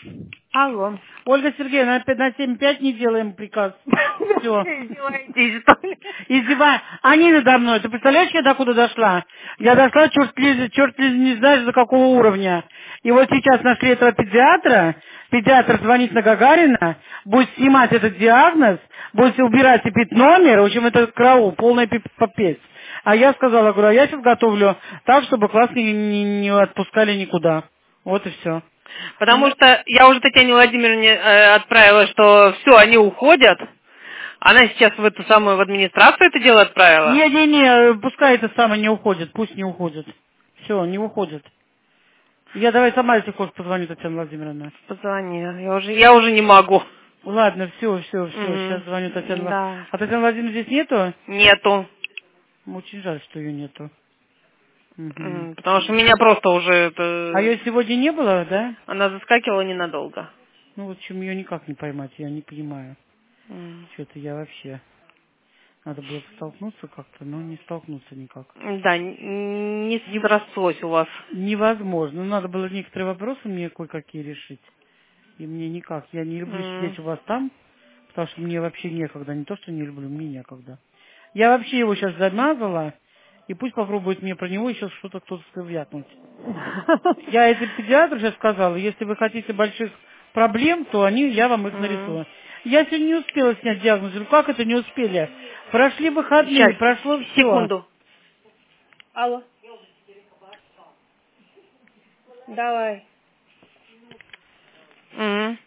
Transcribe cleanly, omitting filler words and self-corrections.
Алло. Ольга Сергеевна, опять на 7-5 не делаем приказ. Все. Издеваетесь, что ли? Издевай. Они надо мной. Ты представляешь, я докуда дошла? Я дошла, черт ли не знаешь, до какого уровня. И вот сейчас нашли этого педиатра. Педиатр звонит на Гагарина, будет снимать этот диагноз, будет убирать и пить номер. В общем, это караул, полный попец. А я сказала, говорю, а я сейчас готовлю так, чтобы класс не отпускали никуда. Вот и все. Потому что я уже Татьяне Владимировне отправила, что все, они уходят. Она сейчас в эту самую в администрацию это дело отправила. Не, пускай это самое не уходит, пусть не уходит. Все, не уходит. Я давай сама, если хочешь, позвоню Татьяне Владимировне. Позвони, я уже не могу. Ладно, все, сейчас звоню Татьяне Владимировне. Да. А Татьяна Владимировна здесь нету? Нету. Очень жаль, что ее нету. Мгм. Потому что меня просто уже А ее сегодня не было, да? она заскакивала ненадолго. Ну вот чем ее никак не поймать, я не понимаю. М. Что-то я вообще... Надо было столкнуться как-то, но не столкнуться никак. Да, не срослось у вас. Невозможно. Ну, надо было некоторые вопросы мне кое-какие решить. И мне никак. Я не люблю сидеть у вас там, потому что мне вообще некогда. Не то, что не люблю, мне некогда. Я вообще его сейчас замазала, и пусть попробует мне про него еще что-то кто-то вякнуть. Я этим педиатру сейчас сказала, если вы хотите больших проблем, то я вам их нарисую. Я сегодня не успела снять диагноз. Говорю, как это не успели? Прошли выходные, Сейчас, прошло все. секунду. Алло. Давай.